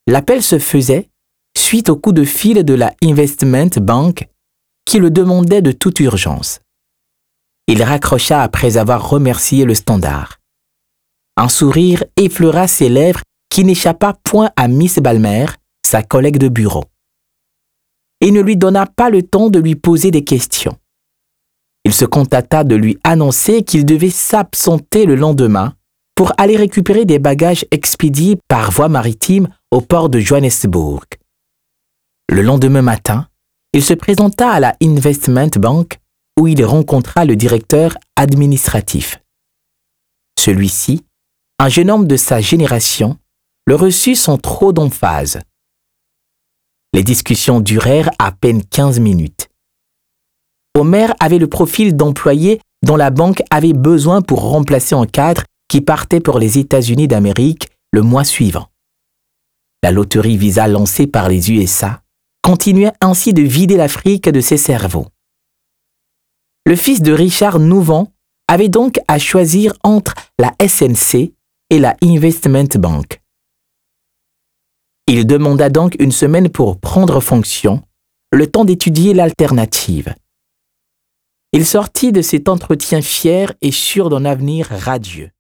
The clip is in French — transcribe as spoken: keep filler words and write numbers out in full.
L'appel se faisait suite au coup de fil de la Investment Bank qui le demandait de toute urgence. Il raccrocha après avoir remercié le standard. Un sourire effleura ses lèvres qui n'échappa point à Miss Balmer, sa collègue de bureau. Il ne lui donna pas le temps de lui poser des questions. Il se contenta de lui annoncer qu'il devait s'absenter le lendemain pour aller récupérer des bagages expédiés par voie maritime au port de Johannesburg. Le lendemain matin, il se présenta à la Investment Bank où il rencontra le directeur administratif. Celui-ci, un jeune homme de sa génération, le reçut sans trop d'emphase. Les discussions durèrent à peine quinze minutes. Homer avait le profil d'employé dont la banque avait besoin pour remplacer un cadre qui partait pour les États-Unis d'Amérique le mois suivant. La loterie Visa lancée par les U S A continuait ainsi de vider l'Afrique de ses cerveaux. Le fils de Richard Nouvant avait donc à choisir entre la S N C et la Investment Bank. Il demanda donc une semaine pour prendre fonction, le temps d'étudier l'alternative. Il sortit de cet entretien fier et sûr d'un avenir radieux.